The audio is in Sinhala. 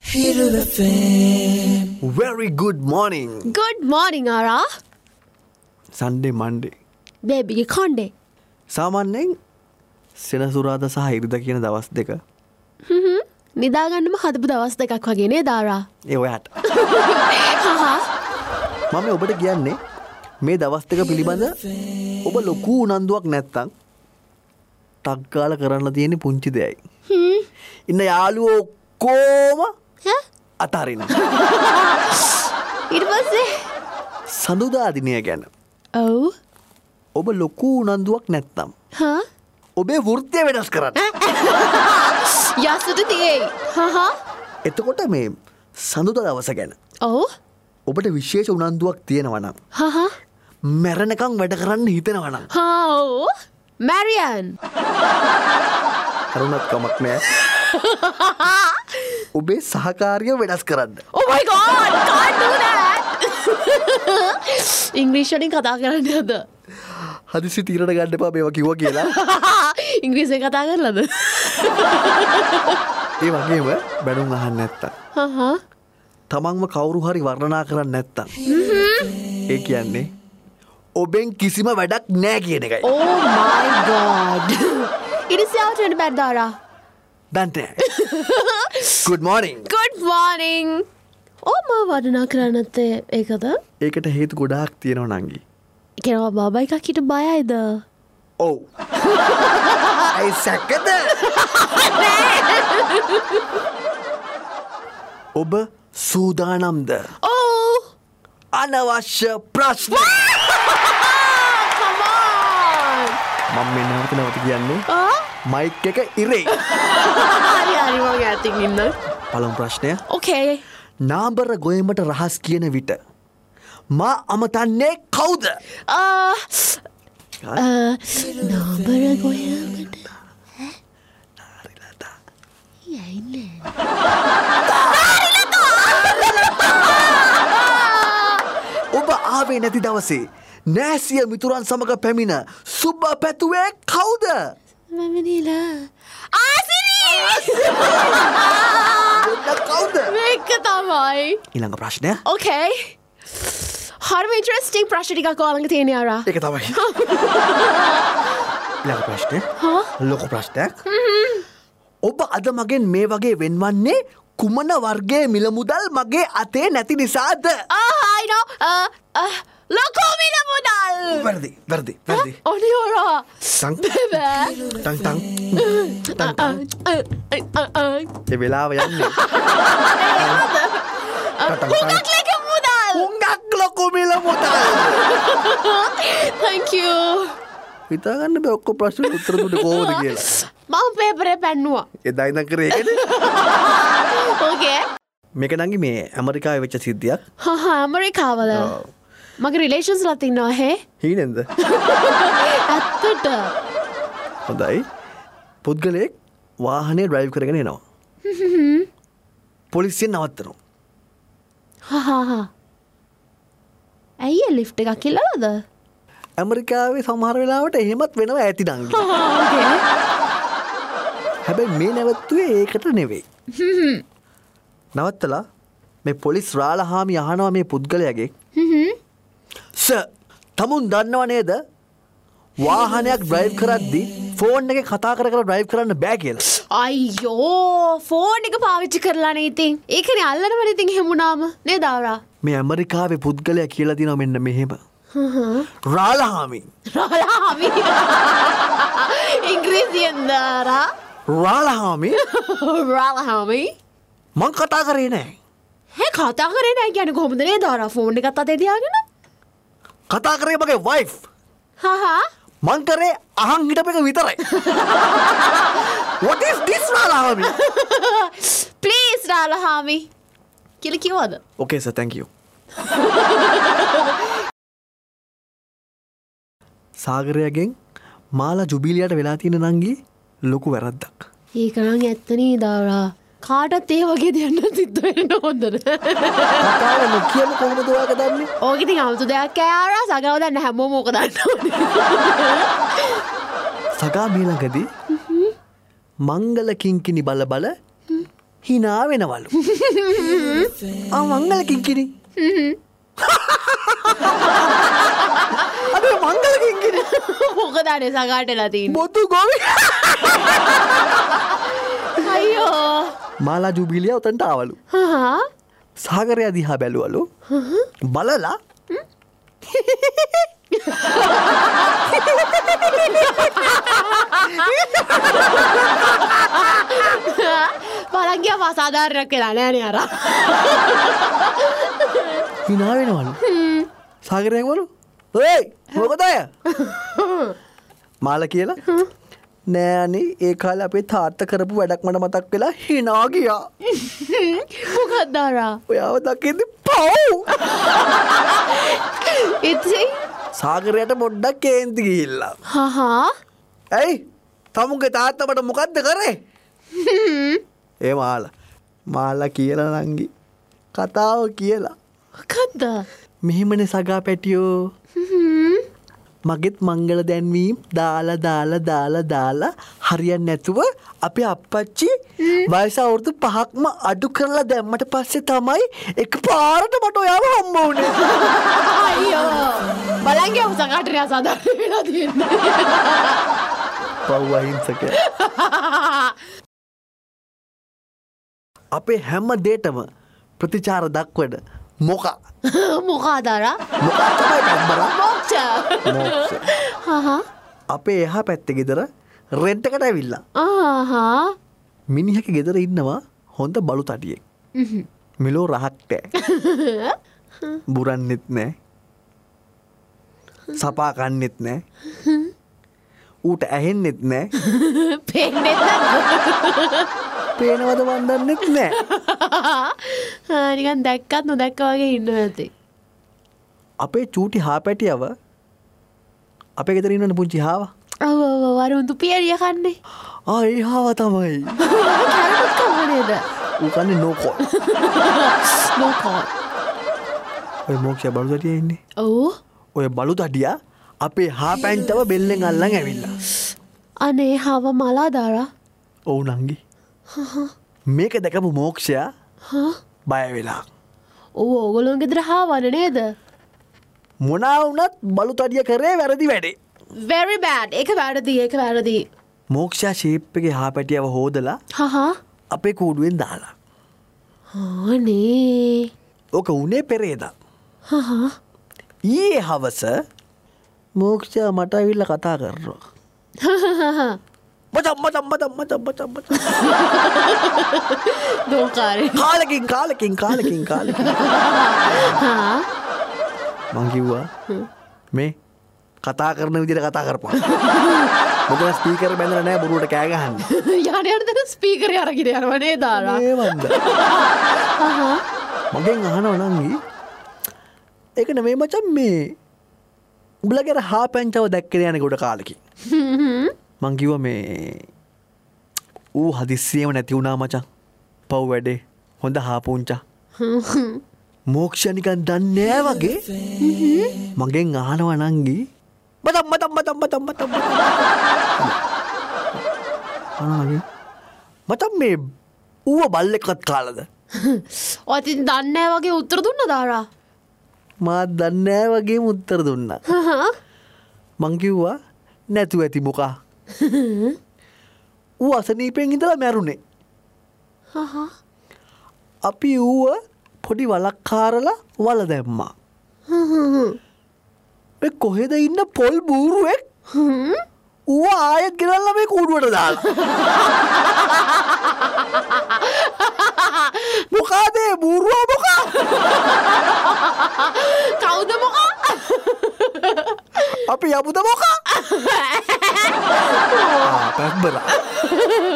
Hero FM. Very good morning. Good morning, Ara. Sunday, Monday. Baby, Conde. සාමාන්‍යයෙන් සෙනසුරාදා සහ ඉරිදා කියන දවස් දෙක. නිදාගන්නම හදපු දවස් දෙකක් වගේ නේ දාරා. ඒ ඔයාට. මම ඔබට කියන්නේ මේ දවස් දෙක පිළිබඳ ඔබ ලොකු උනන්දුවක් නැත්තම් ටක් ගාලා කරන්න තියෙන පුංචි දෙයයි. ඉන්න යාළුවෝ කොම අතාරින්න. ඊට පස්සේ සඳුදා දිනය ගැන ඔව් ඔබ ලොකු උනන්දුවක් නැත්තම් හා ඔබේ වෘත්තිය වෙනස් කරන්න. යසුට තියෙයි. එතකොට මේ සඳුදා දවස ගැන ඔව් ඔබට විශේෂ උනන්දුවක් තියෙනවා නම් මැරෙනකම් වැඩ කරන්න හිතෙනවා නම් ඔව් මැරියන් කරුණත් කමක් නෑ. ඔබේ සහකාරිය වෙනස් කරන්න. Oh my god, can't do that. ඉංග්‍රීසි වලින් කතා කරන්න යද? හදිසි තීරණ ගන්න එපා මේවා කිව්වා කියලා. ඉංග්‍රීසියෙන් කතා කරලාද? ඒ වගේම බැනුම් අහන්න නැත්තම් තමන්ව කවුරු හරි වර්ණනා කරන්න නැත්තම් ඒ කියන්නේ ඔබෙන් කිසිම වැඩක් නෑ කියන එකයි. Oh my god. It is out in bed, Dara. දන්ට. Good morning. Good morning. මම වර්ණනා කරන්නත්තේ ඒකද? ඒකට හේතු ගොඩාක් තියෙනවා නංගි. කෙනවා බාබා එකක් හිට බයයිද? ඔව්. අයි සැකද? ඔබ සූදානම්ද? ඔව්. අනවශ්‍ය ප්‍රශ්න. Come on. මම මේ නැවත කියන්නේ මයික් එක ඉරේ. හරි මම ඇතින් ඉන්න. පළමු ප්‍රශ්නය. Okay. නාඹර ගොයමට රහස් කියන විට මා අමතන්නේ කවුද? නාඹර ගොයමට යයිනේ. ඔබ ආවේ නැති දවසේ නෑසිය මිතුරන් සමග පැමිණ සුබ පැතුවේ කවුද? මම නීලා. ආසිරි! කවුද? මේක තමයි. ඊළඟ ප්‍රශ්නය. Okay. හරිම ඉන්ටරෙස්ටිං ප්‍රශ්න ටිකක් ඔයාලඟ තියෙන ආරා. ඒක තමයි. ඊළඟ ප්‍රශ්නය. ලොකු ප්‍රශ්නයක්. ඔබ අද මගෙන් මේ වගේ වෙන්වන්නේ කුමන වර්ගයේ මිල මුදල් මගේ අතේ නැති නිසාද? I know. ලොකු මිල මුදල්. වැරදි. ඔනේ ආරා. තං ඒ වෙලාව යන්නේ. හුඟක් ලොකු මිල මුදල්. Thank you. හිතාගන්න බෑ ඔක්කොම ප්‍රශ්න උත්තර දුන්නේ කොහොමද කියලා. මම පේපරේ පැන්නුවා. එදා ඉඳන් කරේ ඒකනේ. Okay. මේක නංගි මේ ඇමරිකාවේ වෙච්ච සිද්ධියක්. ඇමරිකාවල. මගේ රිලේෂන්ස් ලා තින්නවා හේ. හීනෙන්ද? ඇත්තට. හොඳයි. පුද්ගලයෙක් වාහනේ ඩ්‍රයිව් කරගෙන එනවා. පොලිසියෙන් නවත්තනවා. ඇයි ලිෆ්ට් එකක් ඉල්ලලාද? ඇමරිකාවේ සමහර වෙලාවට එහෙමත් වෙනවා ඇති නංගි. හැබැයි මේ නැවතුවේ ඒකට නෙවෙයි. නවත්තලා මේ පොලිස් රාලහාමි අහනවා මේ පුද්ගලයාගේ සර් තමුන් දන්නව නේද වාහනයක් ඩ්‍රයිව් කරද්දී ෆෝන් එකේ කතා කර ඩ්‍රයිව් කරන්න බෑ කියලා. අයියෝ ෆෝන් එක පාවිච්චි කරලානේ ඉතින්. ඒකනේ අල්ලනවනේ ඉතින් හැමුණාම නේද ආරා? මේ ඇමරිකාවේ පුද්ගලයා කියලා දිනවා මෙන්න මෙහෙම. රාලහාමි. ඉංග්‍රීසියෙන් දාරා. රාලහාමි. මං කතා කරේ නෑ. කතා කරේ නෑ කියන්නේ කොහොමද නේද ආරා ෆෝන් එකත් අතේ තියාගෙන? කතා කරේ මගේ වයිෆ්. මං කරේ අහන් හිටපු එක විතරයි. What is this රාලහාමි? Please රාලහාමි. කියලා කිව්වද? Okay sir, thank you. සාගරයෙන් මාලා ජුබිලියට වෙලා තියෙන නංගි ලොකු වැරද්දක්. ඒක නම් ඇත්තනේ දාරා. කාටත් ඒ වගේ දෙයක් සිද්ධ වෙන්න හොඳද? කතාව නොකියම කොහොමද ඔයාලා දන්නේ? ඕක ඉතින් 아무තු දෙයක් ආරා සගාව දන්න හැමෝම ඕක දන්නවනේ. සගා මේ ළඟදී මංගල කිංකිණි බල හිනා වෙනවලු. මංගල කිංකිණි. අද මංගල කිංකිණි. මොකද අනේ සගාටලා තියෙන්නේ? බොතු ගොවි. අයියෝ. මාලා ජුබිලිය උතන්ට ආවලු. සාගරය දිහා බැලුවලු. බලලා බලංගිය අසාධාරණයක් කියලා නෑනේ අර. හිනා වෙනවලු. සාගරය වලු. "ඔය් මොකද අය?" මාලා කියලා. "නෑ අනේ ඒ කාලේ අපේ තාත්තා කරපු වැඩක් මට මතක් වෙලා හිනා ගියා." මොකක්ද අර? ඔයාව දකිද්දි පව්. ඉතින් සාගරයට පොඩ්ඩක් කේන්ති ගිහිල්ලා. ඇයි? තමුන්ගේ තාත්තා මට මොකද්ද කරේ? ඒ මාලා කියලා නංගි. කතාව කියලා. මොකද්ද? මෙහෙමනේ සගා පැටියෝ. මගෙත් මංගල දැන්වීම් දාලා හරියන්නේ නැතුව අපේ අප්පච්චි වයස අවුරුදු 5ක්ම අඩු කරලා දැම්මට පස්සේ තමයි එකපාරට මට ඔයාව හම්බ වුනේ. අයියෝ. බලංගිය උසකට අසාධාරණ වෙලා තියෙන්නේ. පව් අහිංසකයා. අපේ හැම දෙයකම ප්‍රතිචාර දක්වන මොකා මොකද අර? මොකා තමයි බම්බරා. මොක්ෂ. අපේ එහා පැත්තේ ගෙදර රෙන්ට් එකට ඇවිල්ලා. මිනිහගේ ගෙදර ඉන්නවා හොඳ බලු තඩියෙක්. මෙලෝ රහක් නැහැ. බුරන්නෙත් නැහැ. සපා කන්නෙත් නැහැ. ඌට ඇහෙන්නෙත් නැහැ. පේන්නෙත් නැද්ද? පේනවද මන් දන්නෙත් නැහැ. නිකන් දැක්කත් නොදැක්ක වගේ ඉන්නවා ඇති. අපේ චූටි හාපැටියව අපේ ගෙදර ඉන්නනේ පුංචි හාවා. ඔව් අර උන්තු පියරිය කන්නේ. ඒ හාවා තමයි. කැරට් කවන්නේද? ඌ කන්නේ නෝකෝ. නෝකෝ. ඔය මොක්ෂය බලු තඩිය ඉන්නේ. ඔව්. ඔය බලු තඩියා අපේ හාපැන්ටව බෙල්ලෙන් අල්ලන් ඇවිල්ලා. අනේ හාව මලා දාලා. ඔව් නංගි. මේක දැකපු මෝක්ෂයා බය වෙලා. ඔව් ඕගොල්ලෝ ගෙදර හාවන නේද? මොනා වුණත් බලු තඩිය කරේ වැරදි වැඩේ. very bad. ඒක වැරදි. මෝක්ෂයා ෂේප් එකේ හාපැටියව හොදලා අපේ කූඩුවෙන් දාලා. අනේ. ඕක උනේ පෙරේදා. ඊයේ හවස මෝක්ෂයා මට ඇවිල්ලා කතා කරනවා. මචම්. දෝකාරේ. කාලකින්. මං කිව්වා මේ කතා කරන විදිහට කතා කරපන්. මොකද ස්පීකර් බැඳලා නැහැ බොරුවට කෑ ගහන්නේ. යන ස්පීකර් අරගෙන යනවා නේද ආරා? ඒ වන්ද. මගෙන් අහනවා නංගි. ඒක නෙමෙයි මචං මේ උඹලගේ අර හාපැන්චව දැක්කේ යන්නේ ගොඩ කාලෙකින්. මං කිව්වා මේ ඌ හදිස්සියෙම නැති වුණා මචං. පව් වැඩේ. හොඳ හාපුංචා. මෝක්ෂ නිකන් දන්නේ නැහැ වගේ මගෙන් අහනවා නංගි. මචං මේ ඌව බල්ලෙක්වත් කාලද? ඔතින් දන්නේ නැහැ වගේ උත්තර දුන්නද ආරා? මාත් දන්නේ නැහැ වගේම උත්තර දුන්නා. මං කිව්වා නැතුව ඇති මොකා. ඌ අසනීපෙන් ඉඳලා මැරුණේ. අපි ඌව පොඩි වලක් කාරලා වල දැම්මා. මේ කොහෙද ඉන්න පොල් බූරුවෙක් ඌව ආයෙත් ගෙනල්ලා මේ කූඩුවට දාලා. මොකාද බූරුවා මොකා? කවුද මොකා? අපි යමුද මොකා? පැම්බරා.